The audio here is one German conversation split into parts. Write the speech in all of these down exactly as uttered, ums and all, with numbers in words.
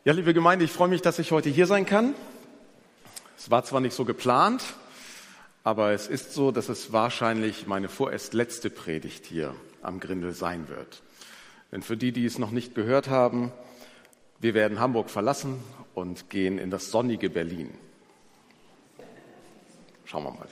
Ja, liebe Gemeinde, ich freue mich, dass ich heute hier sein kann. Es war zwar nicht so geplant, aber es ist so, dass es wahrscheinlich meine vorerst letzte Predigt hier am Grindel sein wird. Denn für die, die es noch nicht gehört haben, wir werden Hamburg verlassen und gehen in das sonnige Berlin. Schauen wir mal.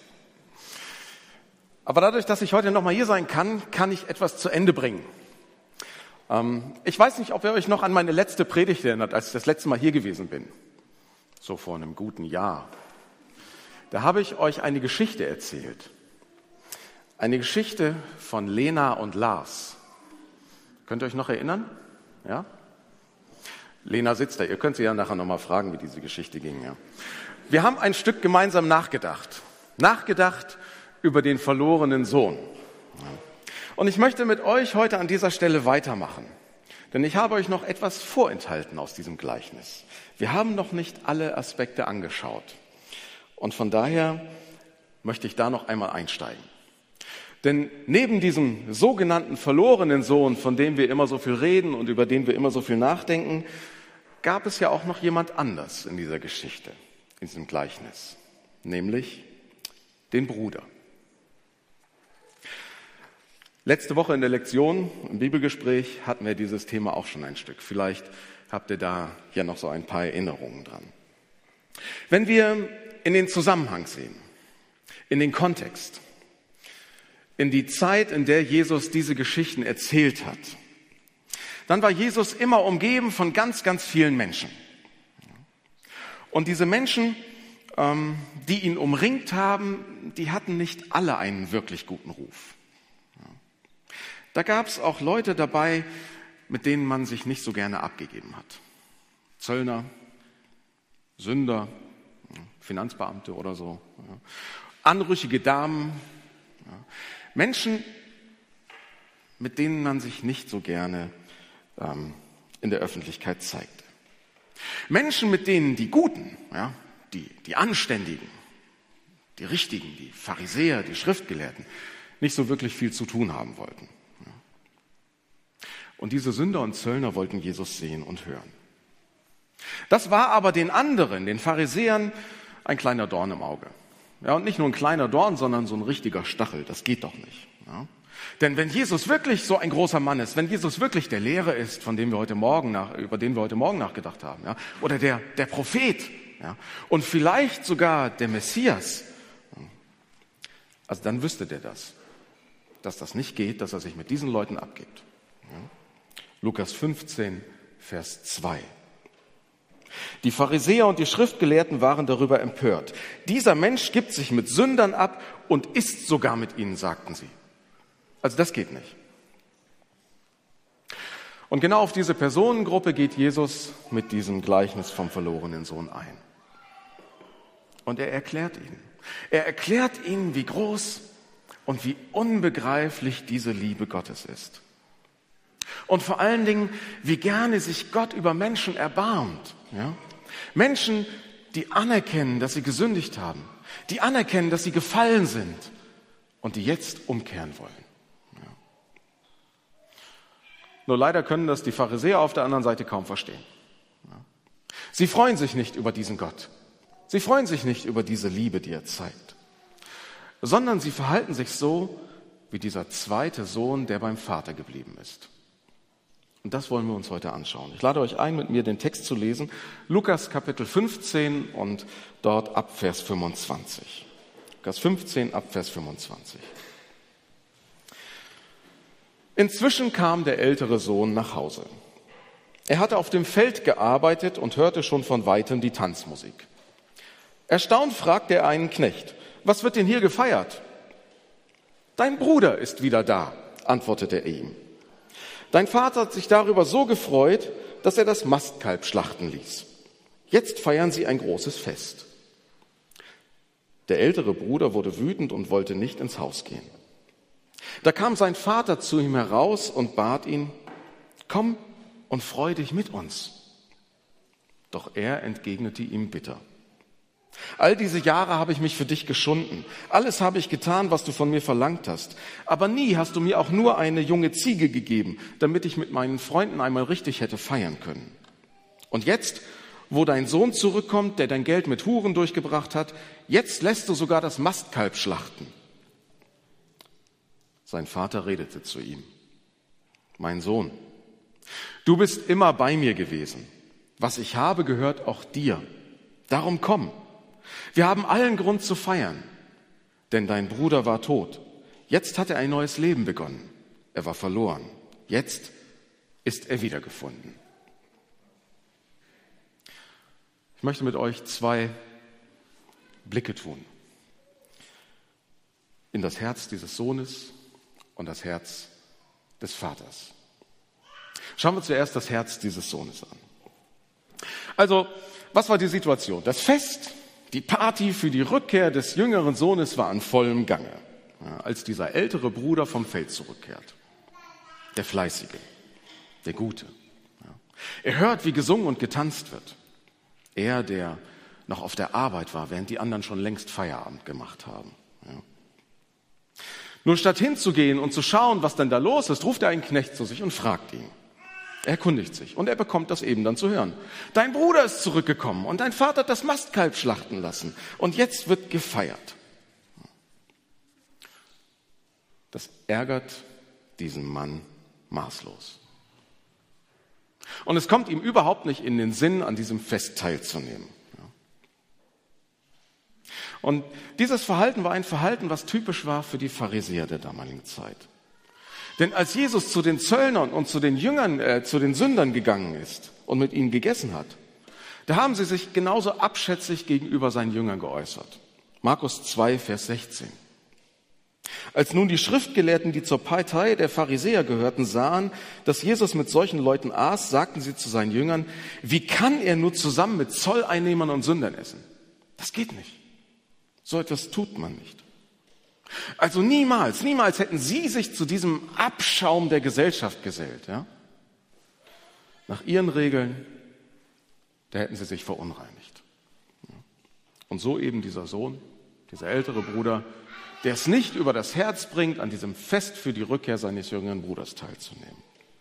Aber dadurch, dass ich heute noch mal hier sein kann, kann ich etwas zu Ende bringen. Ich weiß nicht, ob ihr euch noch an meine letzte Predigt erinnert, als ich das letzte Mal hier gewesen bin. So vor einem guten Jahr. Da habe ich euch eine Geschichte erzählt. Eine Geschichte von Lena und Lars. Könnt ihr euch noch erinnern? Ja? Lena sitzt da. Ihr könnt sie ja nachher noch mal fragen, wie diese Geschichte ging. Ja. Wir haben ein Stück gemeinsam nachgedacht. Nachgedacht über den verlorenen Sohn. Und ich möchte mit euch heute an dieser Stelle weitermachen, denn ich habe euch noch etwas vorenthalten aus diesem Gleichnis. Wir haben noch nicht alle Aspekte angeschaut und von daher möchte ich da noch einmal einsteigen. Denn neben diesem sogenannten verlorenen Sohn, von dem wir immer so viel reden und über den wir immer so viel nachdenken, gab es ja auch noch jemand anders in dieser Geschichte, in diesem Gleichnis, nämlich den Bruder. Letzte Woche in der Lektion, im Bibelgespräch, hatten wir dieses Thema auch schon ein Stück. Vielleicht habt ihr da ja noch so ein paar Erinnerungen dran. Wenn wir in den Zusammenhang sehen, in den Kontext, in die Zeit, in der Jesus diese Geschichten erzählt hat, dann war Jesus immer umgeben von ganz, ganz vielen Menschen. Und diese Menschen, die ihn umringt haben, die hatten nicht alle einen wirklich guten Ruf. Da gab es auch Leute dabei, mit denen man sich nicht so gerne abgegeben hat. Zöllner, Sünder, Finanzbeamte oder so. Anrüchige Damen. Menschen, mit denen man sich nicht so gerne ähm, in der Öffentlichkeit zeigte. Menschen, mit denen die Guten, ja, die, die Anständigen, die Richtigen, die Pharisäer, die Schriftgelehrten, nicht so wirklich viel zu tun haben wollten. Und diese Sünder und Zöllner wollten Jesus sehen und hören. Das war aber den anderen, den Pharisäern, ein kleiner Dorn im Auge. Ja, und nicht nur ein kleiner Dorn, sondern so ein richtiger Stachel. Das geht doch nicht. Ja. Denn wenn Jesus wirklich so ein großer Mann ist, wenn Jesus wirklich der Lehrer ist, von dem wir heute Morgen nach, über den wir heute Morgen nachgedacht haben, ja, oder der, der Prophet, ja, und vielleicht sogar der Messias, also dann wüsste der das, dass das nicht geht, dass er sich mit diesen Leuten abgibt. Ja. Lukas fünfzehn, Vers zwei. Die Pharisäer und die Schriftgelehrten waren darüber empört. Dieser Mensch gibt sich mit Sündern ab und isst sogar mit ihnen, sagten sie. Also das geht nicht. Und genau auf diese Personengruppe geht Jesus mit diesem Gleichnis vom verlorenen Sohn ein. Und er erklärt ihnen. Er erklärt ihnen, wie groß und wie unbegreiflich diese Liebe Gottes ist. Und vor allen Dingen, wie gerne sich Gott über Menschen erbarmt. Ja? Menschen, die anerkennen, dass sie gesündigt haben, die anerkennen, dass sie gefallen sind und die jetzt umkehren wollen. Ja. Nur leider können das die Pharisäer auf der anderen Seite kaum verstehen. Ja. Sie freuen sich nicht über diesen Gott. Sie freuen sich nicht über diese Liebe, die er zeigt. Sondern sie verhalten sich so wie dieser zweite Sohn, der beim Vater geblieben ist. Und das wollen wir uns heute anschauen. Ich lade euch ein, mit mir den Text zu lesen. Lukas Kapitel fünfzehn und dort ab Vers fünfundzwanzig. Lukas fünfzehn ab Vers fünfundzwanzig. Inzwischen kam der ältere Sohn nach Hause. Er hatte auf dem Feld gearbeitet und hörte schon von weitem die Tanzmusik. Erstaunt fragte er einen Knecht: Was wird denn hier gefeiert? Dein Bruder ist wieder da, antwortete er ihm. Dein Vater hat sich darüber so gefreut, dass er das Mastkalb schlachten ließ. Jetzt feiern sie ein großes Fest. Der ältere Bruder wurde wütend und wollte nicht ins Haus gehen. Da kam sein Vater zu ihm heraus und bat ihn: Komm und freu dich mit uns. Doch er entgegnete ihm bitter: All diese Jahre habe ich mich für dich geschunden. Alles habe ich getan, was du von mir verlangt hast. Aber nie hast du mir auch nur eine junge Ziege gegeben, damit ich mit meinen Freunden einmal richtig hätte feiern können. Und jetzt, wo dein Sohn zurückkommt, der dein Geld mit Huren durchgebracht hat, jetzt lässt du sogar das Mastkalb schlachten. Sein Vater redete zu ihm: Mein Sohn, du bist immer bei mir gewesen. Was ich habe, gehört auch dir. Darum komm. Wir haben allen Grund zu feiern. Denn dein Bruder war tot. Jetzt hat er ein neues Leben begonnen. Er war verloren. Jetzt ist er wiedergefunden. Ich möchte mit euch zwei Blicke tun. In das Herz dieses Sohnes und das Herz des Vaters. Schauen wir zuerst das Herz dieses Sohnes an. Also, was war die Situation? Das Fest, die Party für die Rückkehr des jüngeren Sohnes war in vollem Gange, ja, als dieser ältere Bruder vom Feld zurückkehrt. Der Fleißige, der Gute. Ja. Er hört, wie gesungen und getanzt wird. Er, der noch auf der Arbeit war, während die anderen schon längst Feierabend gemacht haben. Ja. Nur statt hinzugehen und zu schauen, was denn da los ist, ruft er einen Knecht zu sich und fragt ihn. Er erkundigt sich und er bekommt das eben dann zu hören. Dein Bruder ist zurückgekommen und dein Vater hat das Mastkalb schlachten lassen und jetzt wird gefeiert. Das ärgert diesen Mann maßlos. Und es kommt ihm überhaupt nicht in den Sinn, an diesem Fest teilzunehmen. Und dieses Verhalten war ein Verhalten, was typisch war für die Pharisäer der damaligen Zeit. Denn als Jesus zu den Zöllnern und zu den Jüngern, äh, zu den Sündern gegangen ist und mit ihnen gegessen hat, da haben sie sich genauso abschätzig gegenüber seinen Jüngern geäußert. Markus zwei, Vers sechzehn. Als nun die Schriftgelehrten, die zur Partei der Pharisäer gehörten, sahen, dass Jesus mit solchen Leuten aß, sagten sie zu seinen Jüngern: Wie kann er nur zusammen mit Zolleinnehmern und Sündern essen? Das geht nicht. So etwas tut man nicht. Also niemals, niemals hätten sie sich zu diesem Abschaum der Gesellschaft gesellt. Ja? Nach ihren Regeln, da hätten sie sich verunreinigt. Und so eben dieser Sohn, dieser ältere Bruder, der es nicht über das Herz bringt, an diesem Fest für die Rückkehr seines jüngeren Bruders teilzunehmen.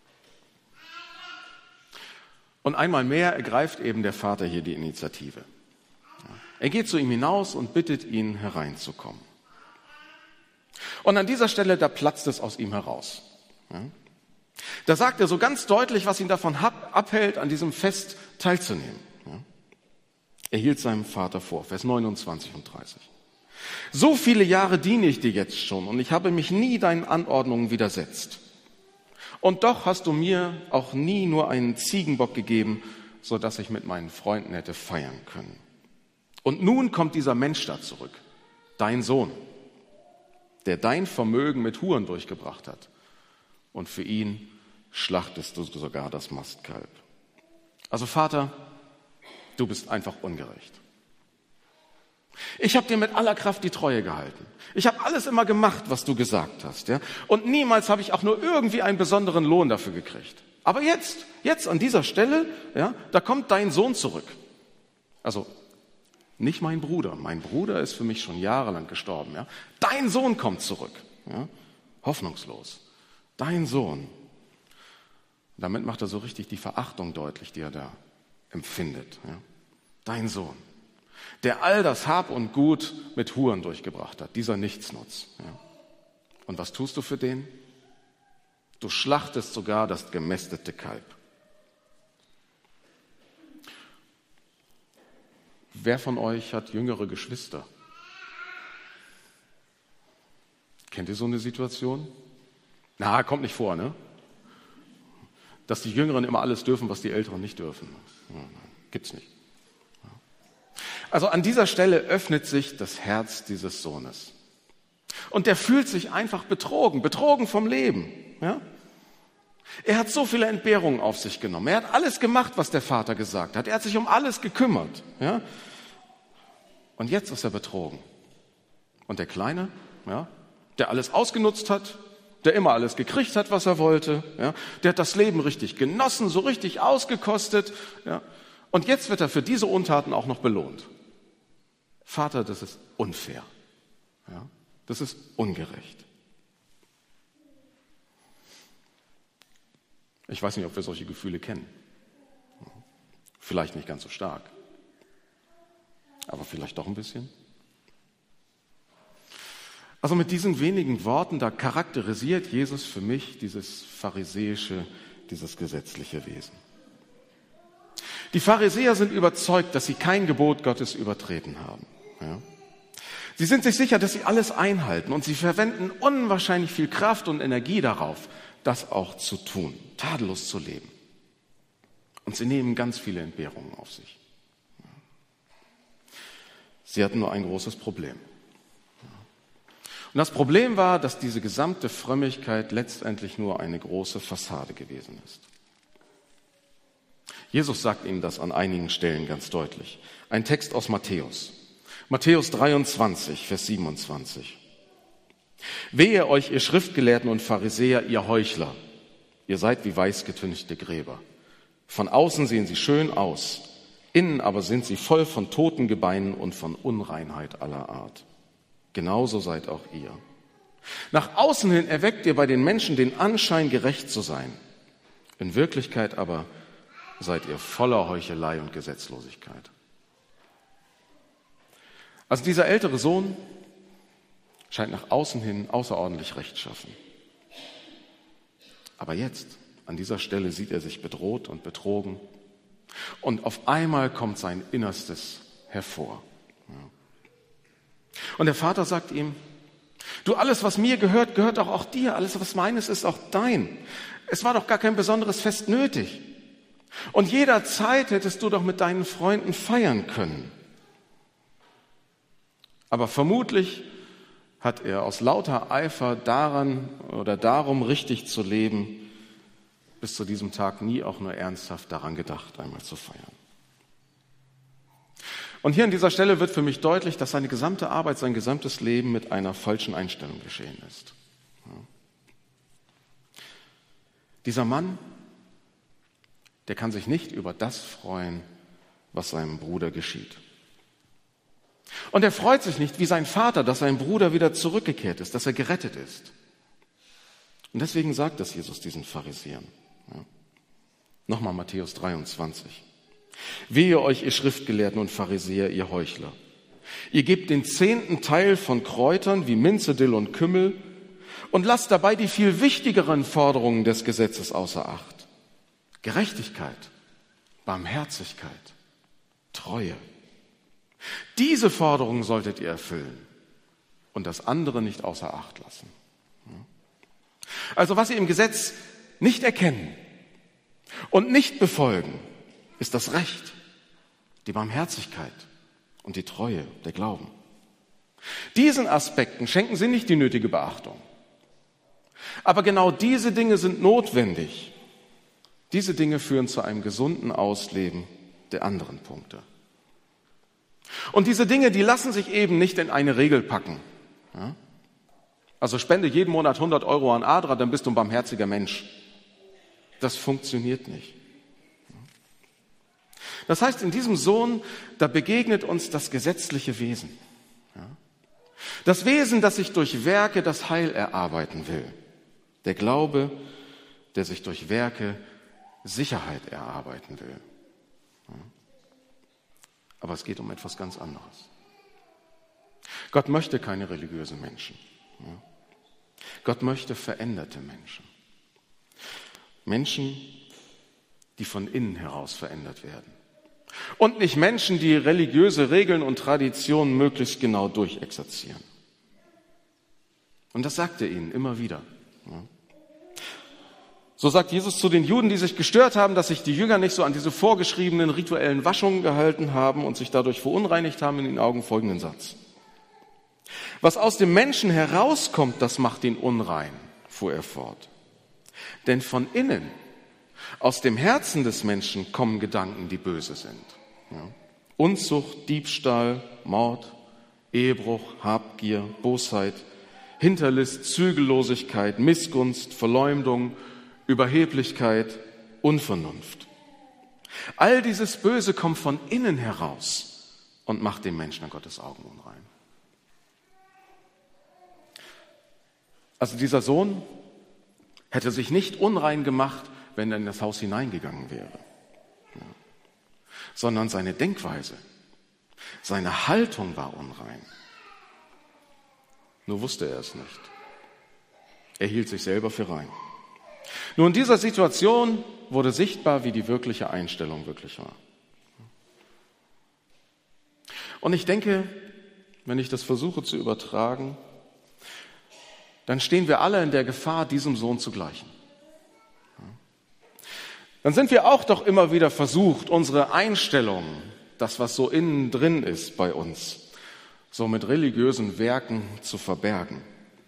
Und einmal mehr ergreift eben der Vater hier die Initiative. Er geht zu ihm hinaus und bittet ihn, hereinzukommen. Und an dieser Stelle, da platzt es aus ihm heraus. Da sagt er so ganz deutlich, was ihn davon abhält, an diesem Fest teilzunehmen. Er hielt seinem Vater vor, Vers neunundzwanzig und dreißig. So viele Jahre diene ich dir jetzt schon und ich habe mich nie deinen Anordnungen widersetzt. Und doch hast du mir auch nie nur einen Ziegenbock gegeben, so dass ich mit meinen Freunden hätte feiern können. Und nun kommt dieser Mensch da zurück, dein Sohn, der dein Vermögen mit Huren durchgebracht hat. Und für ihn schlachtest du sogar das Mastkalb. Also Vater, du bist einfach ungerecht. Ich habe dir mit aller Kraft die Treue gehalten. Ich habe alles immer gemacht, was du gesagt hast. Ja? Und niemals habe ich auch nur irgendwie einen besonderen Lohn dafür gekriegt. Aber jetzt, jetzt an dieser Stelle, ja, da kommt dein Sohn zurück. Also nicht mein Bruder. Mein Bruder ist für mich schon jahrelang gestorben. Ja? Dein Sohn kommt zurück. Ja? Hoffnungslos. Dein Sohn. Damit macht er so richtig die Verachtung deutlich, die er da empfindet. Ja? Dein Sohn, der all das Hab und Gut mit Huren durchgebracht hat, dieser Nichtsnutz. Ja? Und was tust du für den? Du schlachtest sogar das gemästete Kalb. Wer von euch hat jüngere Geschwister? Kennt ihr so eine Situation? Na, kommt nicht vor, ne? Dass die Jüngeren immer alles dürfen, was die Älteren nicht dürfen. Gibt's nicht. Also an dieser Stelle öffnet sich das Herz dieses Sohnes. Und der fühlt sich einfach betrogen, betrogen vom Leben. Ja? Er hat so viele Entbehrungen auf sich genommen. Er hat alles gemacht, was der Vater gesagt hat. Er hat sich um alles gekümmert. Ja? Und jetzt ist er betrogen. Und der Kleine, ja, der alles ausgenutzt hat, der immer alles gekriegt hat, was er wollte, ja, der hat das Leben richtig genossen, so richtig ausgekostet. Ja, und jetzt wird er für diese Untaten auch noch belohnt. Vater, das ist unfair. Ja, das ist ungerecht. Ich weiß nicht, ob wir solche Gefühle kennen. Vielleicht nicht ganz so stark, aber vielleicht doch ein bisschen. Also mit diesen wenigen Worten, da charakterisiert Jesus für mich dieses pharisäische, dieses gesetzliche Wesen. Die Pharisäer sind überzeugt, dass sie kein Gebot Gottes übertreten haben. Ja? Sie sind sich sicher, dass sie alles einhalten und sie verwenden unwahrscheinlich viel Kraft und Energie darauf, das auch zu tun, tadellos zu leben. Und sie nehmen ganz viele Entbehrungen auf sich. Sie hatten nur ein großes Problem. Und das Problem war, dass diese gesamte Frömmigkeit letztendlich nur eine große Fassade gewesen ist. Jesus sagt ihnen das an einigen Stellen ganz deutlich. Ein Text aus Matthäus. Matthäus dreiundzwanzig, Vers siebenundzwanzig. Wehe euch, ihr Schriftgelehrten und Pharisäer, ihr Heuchler. Ihr seid wie weiß getünchte Gräber. Von außen sehen sie schön aus, innen aber sind sie voll von toten Gebeinen und von Unreinheit aller Art. Genauso seid auch ihr. Nach außen hin erweckt ihr bei den Menschen den Anschein, gerecht zu sein. In Wirklichkeit aber seid ihr voller Heuchelei und Gesetzlosigkeit. Also dieser ältere Sohn scheint nach außen hin außerordentlich rechtschaffen. Aber jetzt, an dieser Stelle, sieht er sich bedroht und betrogen. Und auf einmal kommt sein Innerstes hervor. Und der Vater sagt ihm, du, alles, was mir gehört, gehört doch auch dir. Alles, was meines ist, auch dein. Es war doch gar kein besonderes Fest nötig. Und jederzeit hättest du doch mit deinen Freunden feiern können. Aber vermutlich hat er aus lauter Eifer daran oder darum, richtig zu leben, bis zu diesem Tag nie auch nur ernsthaft daran gedacht, einmal zu feiern. Und hier an dieser Stelle wird für mich deutlich, dass seine gesamte Arbeit, sein gesamtes Leben mit einer falschen Einstellung geschehen ist. Ja. Dieser Mann, der kann sich nicht über das freuen, was seinem Bruder geschieht. Und er freut sich nicht wie sein Vater, dass sein Bruder wieder zurückgekehrt ist, dass er gerettet ist. Und deswegen sagt das Jesus diesen Pharisäern. Ja. Nochmal Matthäus dreiundzwanzig. Wehe euch, ihr Schriftgelehrten und Pharisäer, ihr Heuchler. Ihr gebt den zehnten Teil von Kräutern wie Minze, Dill und Kümmel und lasst dabei die viel wichtigeren Forderungen des Gesetzes außer Acht. Gerechtigkeit, Barmherzigkeit, Treue. Diese Forderungen solltet ihr erfüllen und das andere nicht außer Acht lassen. Also was ihr im Gesetz nicht erkennen und nicht befolgen, ist das Recht, die Barmherzigkeit und die Treue, der Glauben. Diesen Aspekten schenken sie nicht die nötige Beachtung. Aber genau diese Dinge sind notwendig. Diese Dinge führen zu einem gesunden Ausleben der anderen Punkte. Und diese Dinge, die lassen sich eben nicht in eine Regel packen. Ja? Also spende jeden Monat hundert Euro an Adra, dann bist du ein barmherziger Mensch. Das funktioniert nicht. Das heißt, in diesem Sohn, da begegnet uns das gesetzliche Wesen. Ja? Das Wesen, das sich durch Werke das Heil erarbeiten will. Der Glaube, der sich durch Werke Sicherheit erarbeiten will. Ja? Aber es geht um etwas ganz anderes. Gott möchte keine religiösen Menschen. Ja? Gott möchte veränderte Menschen. Menschen, die von innen heraus verändert werden. Und nicht Menschen, die religiöse Regeln und Traditionen möglichst genau durchexerzieren. Und das sagt er ihnen immer wieder. So sagt Jesus zu den Juden, die sich gestört haben, dass sich die Jünger nicht so an diese vorgeschriebenen rituellen Waschungen gehalten haben und sich dadurch verunreinigt haben, in den Augen folgenden Satz. Was aus dem Menschen herauskommt, das macht ihn unrein, fuhr er fort. Denn von innen, aus dem Herzen des Menschen kommen Gedanken, die böse sind. Ja. Unzucht, Diebstahl, Mord, Ehebruch, Habgier, Bosheit, Hinterlist, Zügellosigkeit, Missgunst, Verleumdung, Überheblichkeit, Unvernunft. All dieses Böse kommt von innen heraus und macht den Menschen in Gottes Augen unrein. Also dieser Sohn hätte sich nicht unrein gemacht, wenn er in das Haus hineingegangen wäre. Ja. sondern seine Denkweise, seine Haltung war unrein. Nur wusste er es nicht. Er hielt sich selber für rein. Nur in dieser Situation wurde sichtbar, wie die wirkliche Einstellung wirklich war. Und ich denke, wenn ich das versuche zu übertragen, dann stehen wir alle in der Gefahr, diesem Sohn zu gleichen. Dann sind wir auch doch immer wieder versucht, unsere Einstellung, das, was so innen drin ist bei uns, so mit religiösen Werken zu verbergen.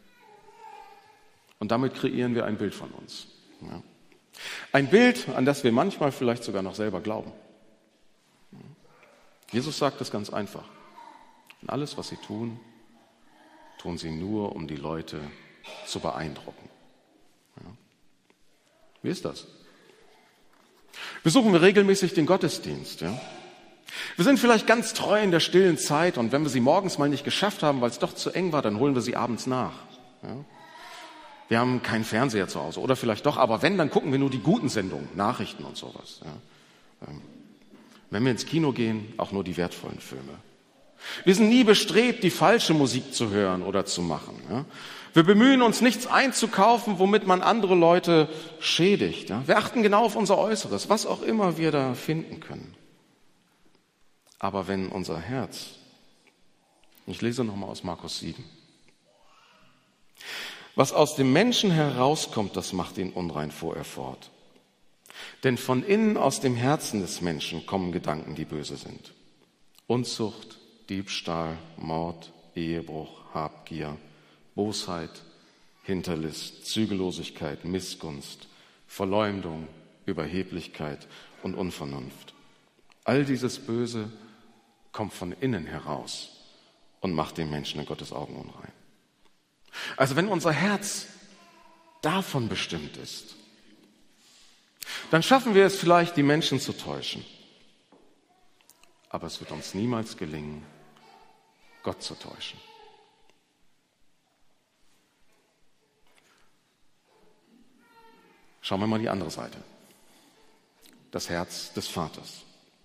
Und damit kreieren wir ein Bild von uns. Ja. Ein Bild, an das wir manchmal vielleicht sogar noch selber glauben. Jesus sagt es ganz einfach. Und alles, was sie tun, tun sie nur, um die Leute zu beeindrucken. Ja. Wie ist das? Besuchen wir regelmäßig den Gottesdienst. Ja? Wir sind vielleicht ganz treu in der stillen Zeit und wenn wir sie morgens mal nicht geschafft haben, weil es doch zu eng war, dann holen wir sie abends nach. Ja? Wir haben keinen Fernseher zu Hause oder vielleicht doch, aber wenn, dann gucken wir nur die guten Sendungen, Nachrichten und sowas. Ja? Wenn wir ins Kino gehen, auch nur die wertvollen Filme. Wir sind nie bestrebt, die falsche Musik zu hören oder zu machen. Ja? Wir bemühen uns, nichts einzukaufen, womit man andere Leute schädigt. Ja? Wir achten genau auf unser Äußeres, was auch immer wir da finden können. Aber wenn unser Herz, ich lese nochmal aus Markus sieben, was aus dem Menschen herauskommt, das macht ihn unrein, fuhr er fort. Denn von innen aus dem Herzen des Menschen kommen Gedanken, die böse sind. Unzucht, Diebstahl, Mord, Ehebruch, Habgier, Bosheit, Hinterlist, Zügellosigkeit, Missgunst, Verleumdung, Überheblichkeit und Unvernunft. All dieses Böse kommt von innen heraus und macht den Menschen in Gottes Augen unrein. Also wenn unser Herz davon bestimmt ist, dann schaffen wir es vielleicht, die Menschen zu täuschen. Aber es wird uns niemals gelingen, Gott zu täuschen. Schauen wir mal die andere Seite. Das Herz des Vaters.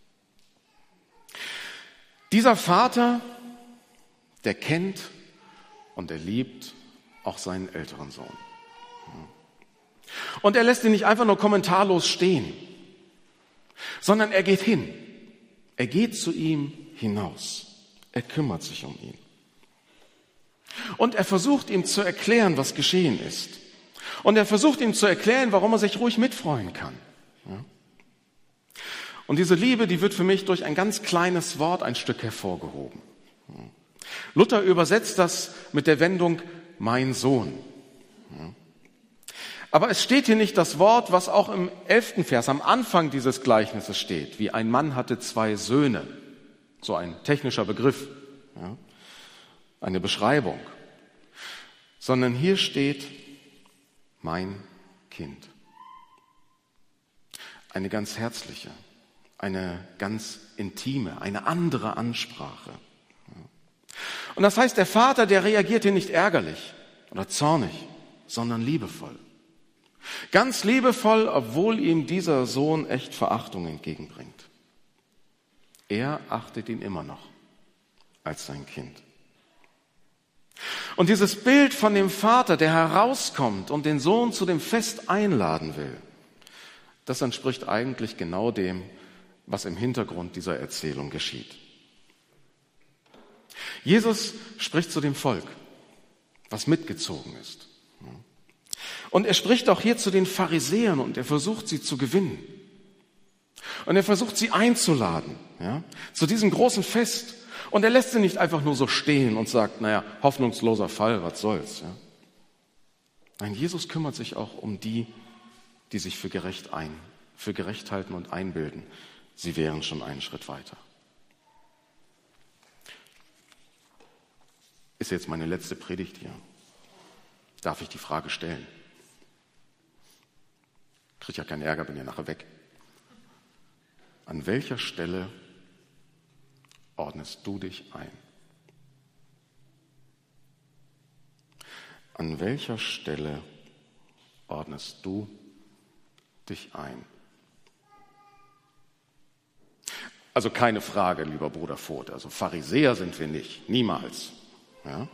Dieser Vater, der kennt und er liebt auch seinen älteren Sohn. Und er lässt ihn nicht einfach nur kommentarlos stehen, sondern er geht hin. Er geht zu ihm hinaus. Er kümmert sich um ihn. Und er versucht ihm zu erklären, was geschehen ist. Und er versucht ihm zu erklären, warum er sich ruhig mitfreuen kann. Ja? Und diese Liebe, die wird für mich durch ein ganz kleines Wort ein Stück hervorgehoben. Ja? Luther übersetzt das mit der Wendung, mein Sohn. Ja? Aber es steht hier nicht das Wort, was auch im elften Vers am Anfang dieses Gleichnisses steht, wie ein Mann hatte zwei Söhne. So ein technischer Begriff, ja? Eine Beschreibung. Sondern hier steht, mein Kind. Eine ganz herzliche, eine ganz intime, eine andere Ansprache. Und das heißt, der Vater, der reagiert hier nicht ärgerlich oder zornig, sondern liebevoll. Ganz liebevoll, obwohl ihm dieser Sohn echt Verachtung entgegenbringt. Er achtet ihn immer noch als sein Kind. Und dieses Bild von dem Vater, der herauskommt und den Sohn zu dem Fest einladen will, das entspricht eigentlich genau dem, was im Hintergrund dieser Erzählung geschieht. Jesus spricht zu dem Volk, was mitgezogen ist. Und er spricht auch hier zu den Pharisäern und er versucht, sie zu gewinnen. Und er versucht, sie einzuladen, ja, zu diesem großen Fest. Und er lässt sie nicht einfach nur so stehen und sagt, naja, hoffnungsloser Fall, was soll's. Ja. Nein, Jesus kümmert sich auch um die, die sich für gerecht, ein, für gerecht halten und einbilden. Sie wären schon einen Schritt weiter. Ist jetzt meine letzte Predigt hier. Darf ich die Frage stellen? Krieg ja keinen Ärger, bin ja nachher weg. An welcher Stelle ordnest du dich ein? An welcher Stelle ordnest du dich ein? Also keine Frage, lieber Bruder Voth. Also Pharisäer sind wir nicht, niemals. Ja?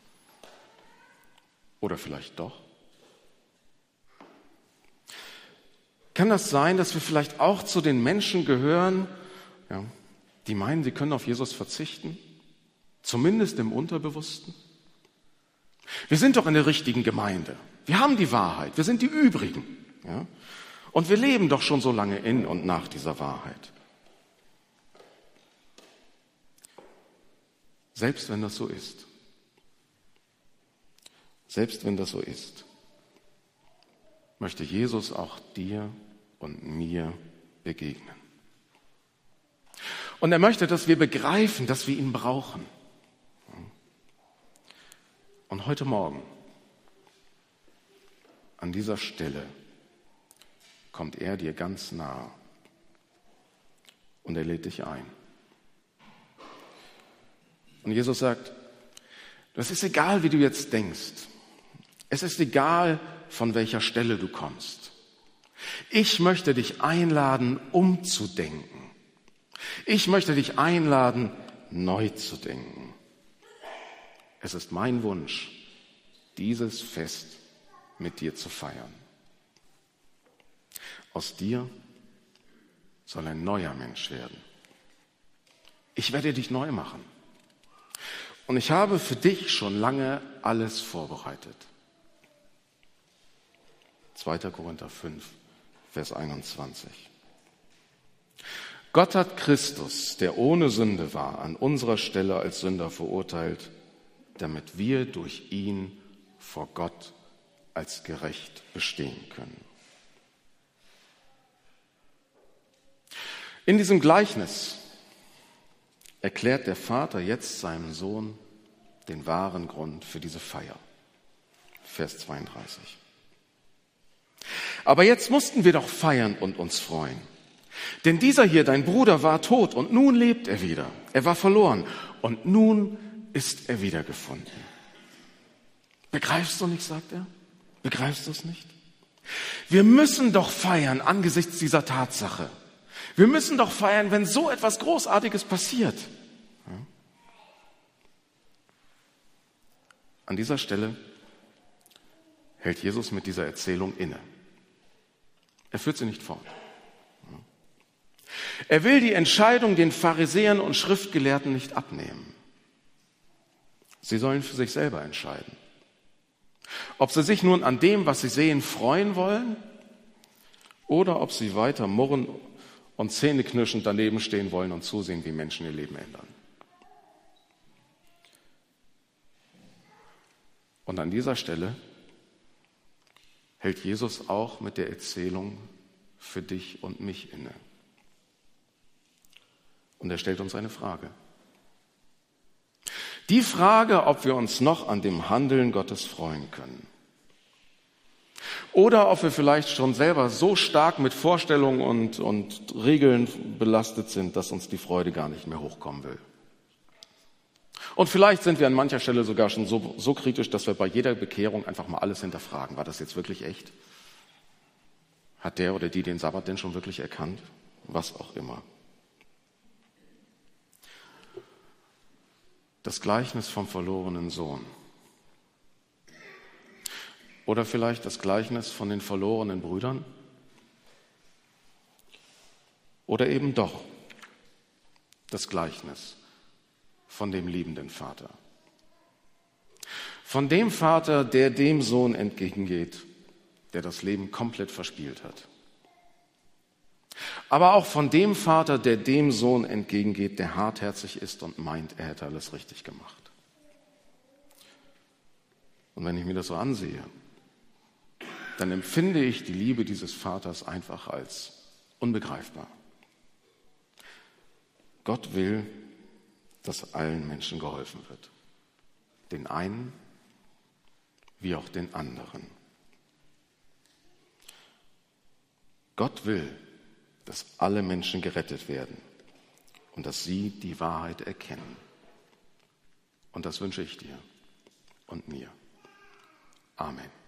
Oder vielleicht doch? Kann das sein, dass wir vielleicht auch zu den Menschen gehören, ja, die meinen, sie können auf Jesus verzichten? Zumindest im Unterbewussten? Wir sind doch in der richtigen Gemeinde. Wir haben die Wahrheit. Wir sind die Übrigen. Ja? Und wir leben doch schon so lange in und nach dieser Wahrheit. Selbst wenn das so ist. Selbst wenn das so ist, möchte Jesus auch dir und mir begegnen. Und er möchte, dass wir begreifen, dass wir ihn brauchen. Und heute Morgen, an dieser Stelle, kommt er dir ganz nahe und er lädt dich ein. Und Jesus sagt, das ist egal, wie du jetzt denkst. Es ist egal, von welcher Stelle du kommst. Ich möchte dich einladen, umzudenken. Ich möchte dich einladen, neu zu denken. Es ist mein Wunsch, dieses Fest mit dir zu feiern. Aus dir soll ein neuer Mensch werden. Ich werde dich neu machen. Und ich habe für dich schon lange alles vorbereitet. zweiter Korinther fünf, Vers einundzwanzig. Gott hat Christus, der ohne Sünde war, an unserer Stelle als Sünder verurteilt, damit wir durch ihn vor Gott als gerecht bestehen können. In diesem Gleichnis erklärt der Vater jetzt seinem Sohn den wahren Grund für diese Feier. Vers zweiunddreißig. Aber jetzt mussten wir doch feiern und uns freuen. Denn dieser hier, dein Bruder, war tot und nun lebt er wieder. Er war verloren und nun ist er wiedergefunden. Begreifst du nicht, sagt er? Begreifst du es nicht? Wir müssen doch feiern angesichts dieser Tatsache. Wir müssen doch feiern, wenn so etwas Großartiges passiert. Ja. An dieser Stelle hält Jesus mit dieser Erzählung inne. Er führt sie nicht fort. Ja. Er will die Entscheidung den Pharisäern und Schriftgelehrten nicht abnehmen. Sie sollen für sich selber entscheiden. Ob sie sich nun an dem, was sie sehen, freuen wollen oder ob sie weiter murren und zähneknirschend daneben stehen wollen und zusehen, wie Menschen ihr Leben ändern. Und an dieser Stelle hält Jesus auch mit der Erzählung für dich und mich inne. Und er stellt uns eine Frage. Die Frage, ob wir uns noch an dem Handeln Gottes freuen können. Oder ob wir vielleicht schon selber so stark mit Vorstellungen und, und Regeln belastet sind, dass uns die Freude gar nicht mehr hochkommen will. Und vielleicht sind wir an mancher Stelle sogar schon so, so kritisch, dass wir bei jeder Bekehrung einfach mal alles hinterfragen. War das jetzt wirklich echt? Hat der oder die den Sabbat denn schon wirklich erkannt? Was auch immer. Das Gleichnis vom verlorenen Sohn. Oder vielleicht das Gleichnis von den verlorenen Brüdern. Oder eben doch das Gleichnis von dem liebenden Vater. Von dem Vater, der dem Sohn entgegengeht, der das Leben komplett verspielt hat. Aber auch von dem Vater, der dem Sohn entgegengeht, der hartherzig ist und meint, er hätte alles richtig gemacht. Und wenn ich mir das so ansehe, dann empfinde ich die Liebe dieses Vaters einfach als unbegreifbar. Gott will, dass allen Menschen geholfen wird. Den einen wie auch den anderen. Gott will, dass alle Menschen gerettet werden und dass sie die Wahrheit erkennen. Und das wünsche ich dir und mir. Amen.